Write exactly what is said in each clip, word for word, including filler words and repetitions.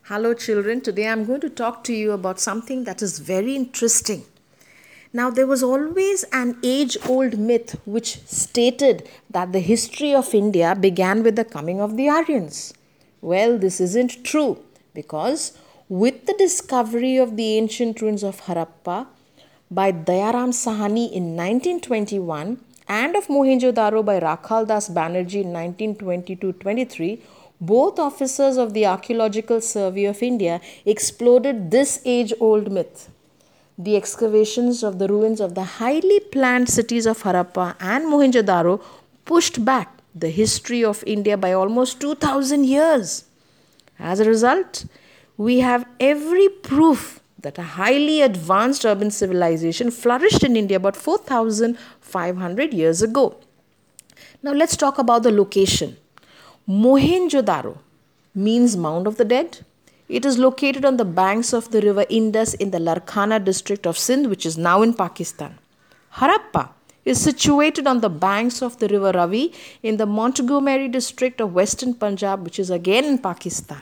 Hello, children. Today I'm going to talk to you about something that is very interesting. Now, there was always an age old myth which stated that the history of India began with the coming of the Aryans. Well, this isn't true because with the discovery of the ancient ruins of Harappa by Dayaram Sahani in nineteen twenty-one and of Mohenjo-daro by Rakhal Das Banerjee in nineteen twenty-two twenty-three, both officers of the Archaeological Survey of India exploded this age-old myth. The excavations of the ruins of the highly planned cities of Harappa and Mohenjo-daro pushed back the history of India by almost two thousand years. As a result, we have every proof that a highly advanced urban civilization flourished in India about four thousand five hundred years ago. Now let's talk about the location. Mohenjo-daro means Mound of the Dead. It is located on the banks of the river Indus in the Larkana district of Sindh, which is now in Pakistan. Harappa is situated on the banks of the river Ravi in the Montgomery district of western Punjab, which is again in Pakistan.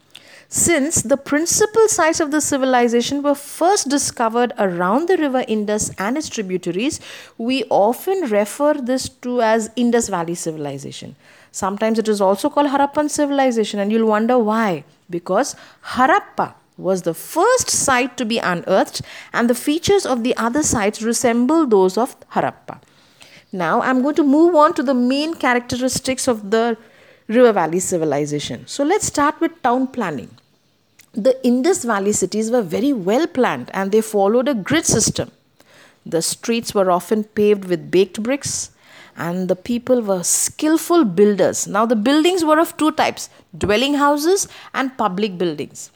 Since the principal sites of the civilization were first discovered around the river Indus and its tributaries, we often refer this to as Indus Valley Civilization. Sometimes it is also called Harappan Civilization, and you'll wonder why. Because Harappa was the first site to be unearthed, and the features of the other sites resemble those of Harappa. Now I'm going to move on to the main characteristics of the River Valley Civilization. So let's start with town planning. The Indus Valley cities were very well planned and they followed a grid system. The streets were often paved with baked bricks and the people were skillful builders. Now the buildings were of two types, dwelling houses and public buildings.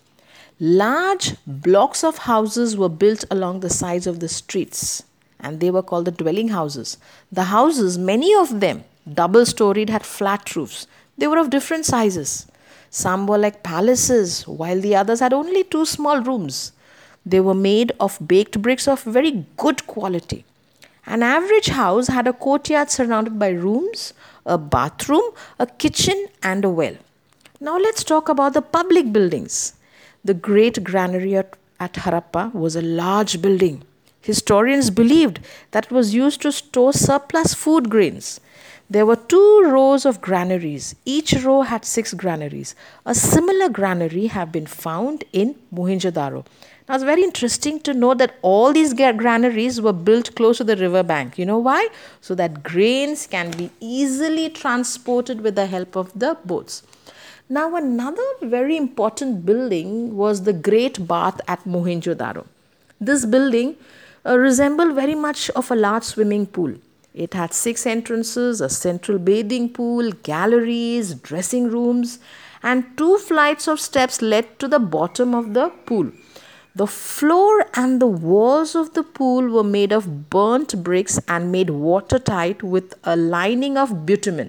Large blocks of houses were built along the sides of the streets and they were called the dwelling houses. The houses, many of them double-storied, had flat roofs. They were of different sizes. Some were like palaces, while the others had only two small rooms. They were made of baked bricks of very good quality. An average house had a courtyard surrounded by rooms, a bathroom, a kitchen, and a well. Now let's talk about the public buildings. The great granary at, at Harappa was a large building. Historians believed that it was used to store surplus food grains. There were two rows of granaries. Each row had six granaries. A similar granary have been found in Mohenjo-daro. Now it's very interesting to know that all these granaries were built close to the river bank. You know why? So that grains can be easily transported with the help of the boats. Now another very important building was the Great Bath at Mohenjo-daro. This building uh, resembled very much of a large swimming pool. It had six entrances, a central bathing pool, galleries, dressing rooms, and two flights of steps led to the bottom of the pool. The floor and the walls of the pool were made of burnt bricks and made watertight with a lining of bitumen.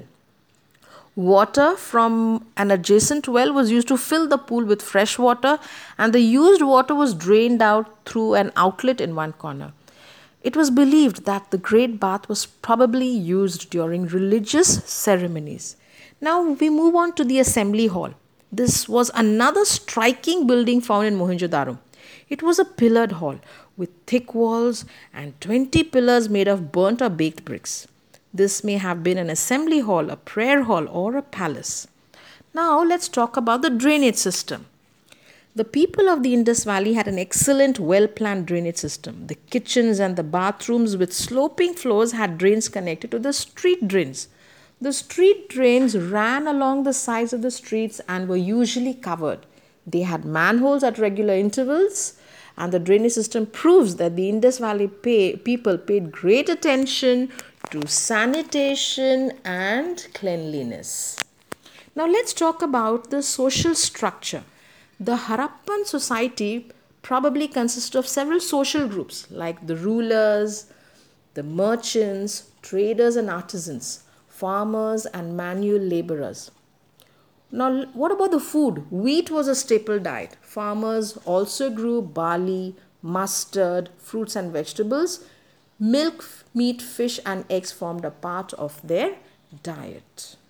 Water from an adjacent well was used to fill the pool with fresh water, and the used water was drained out through an outlet in one corner. It was believed that the Great Bath was probably used during religious ceremonies. Now we move on to the Assembly Hall. This was another striking building found in Mohenjo-daro. It was a pillared hall with thick walls and twenty pillars made of burnt or baked bricks. This may have been an assembly hall, a prayer hall, or a palace. Now let's talk about the drainage system. The people of the Indus Valley had an excellent, well-planned drainage system. The kitchens and the bathrooms with sloping floors had drains connected to the street drains. The street drains ran along the sides of the streets and were usually covered. They had manholes at regular intervals, and the drainage system proves that the Indus Valley pay, people paid great attention to sanitation and cleanliness. Now let's talk about the social structure. The Harappan society probably consisted of several social groups like the rulers, the merchants, traders and artisans, farmers and manual laborers. Now, what about the food? Wheat was a staple diet. Farmers also grew barley, mustard, fruits and vegetables. Milk, meat, fish and eggs formed a part of their diet.